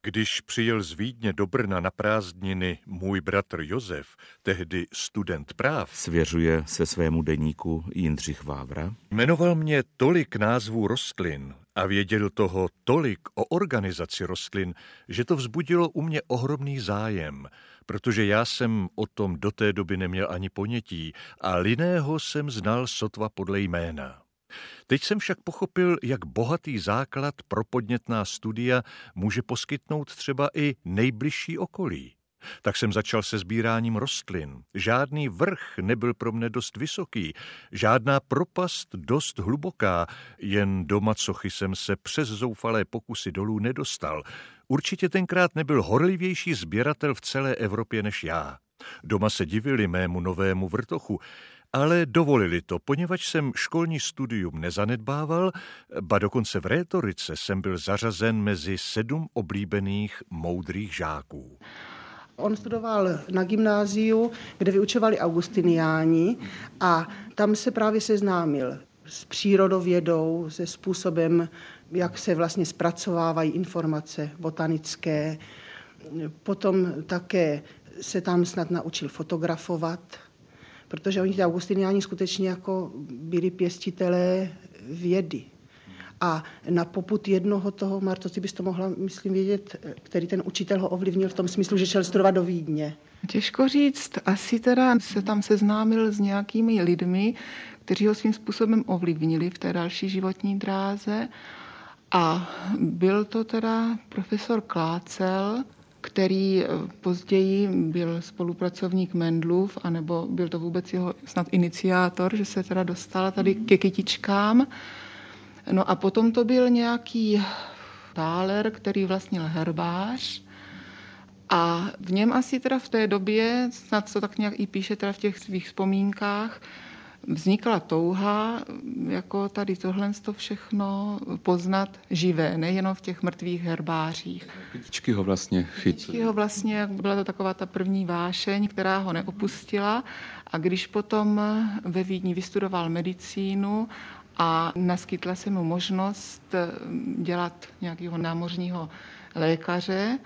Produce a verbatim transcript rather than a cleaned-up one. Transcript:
Když přijel z Vídně do Brna na prázdniny můj bratr Josef, tehdy student práv, svěřuje se svému deníku Jindřich Vávra, jmenoval mě tolik názvů rostlin a věděl toho tolik o organizaci rostlin, že to vzbudilo u mě ohromný zájem, protože já jsem o tom do té doby neměl ani ponětí a Linného jsem znal sotva podle jména. Teď jsem však pochopil, jak bohatý základ pro podnětná studia může poskytnout třeba i nejbližší okolí. Tak jsem začal se sbíráním rostlin. Žádný vrch nebyl pro mne dost vysoký, žádná propast dost hluboká, jen do macochy jsem se přes zoufalé pokusy dolů nedostal. Určitě tenkrát nebyl horlivější sběratel v celé Evropě než já. Doma se divili mému novému vrtochu, ale dovolili to, poněvadž jsem školní studium nezanedbával, ba dokonce v rétorice jsem byl zařazen mezi sedm oblíbených moudrých žáků. On studoval na gymnáziu, kde vyučovali augustiniáni a tam se právě seznámil s přírodovědou, se způsobem, jak se vlastně zpracovávají informace botanické. Potom také se tam snad naučil fotografovat, protože oni ty augustiniáni skutečně jako byli pěstitelé vědy. A na popud jednoho toho, Marto, ty bys to mohla, myslím, vědět, který ten učitel ho ovlivnil v tom smyslu, že šel studovat do Vídně. Těžko říct, asi teda se tam seznámil s nějakými lidmi, kteří ho svým způsobem ovlivnili v té další životní dráze. A byl to teda profesor Klácel, který později byl spolupracovník Mendlův, anebo byl to vůbec jeho snad iniciátor, že se teda dostal tady ke kytičkám. No a potom to byl nějaký Thaler, který vlastnil herbář a v něm asi teda v té době, snad to tak nějak i píše teda v těch svých vzpomínkách, vznikla touha jako tady tohle to všechno poznat živé, nejenom v těch mrtvých herbářích. Kytičky ho vlastně chytly. Kytičky ho vlastně, byla to taková ta první vášeň, která ho neopustila a když potom ve Vídni vystudoval medicínu a naskytla se mu možnost dělat nějakého námořního lékaře,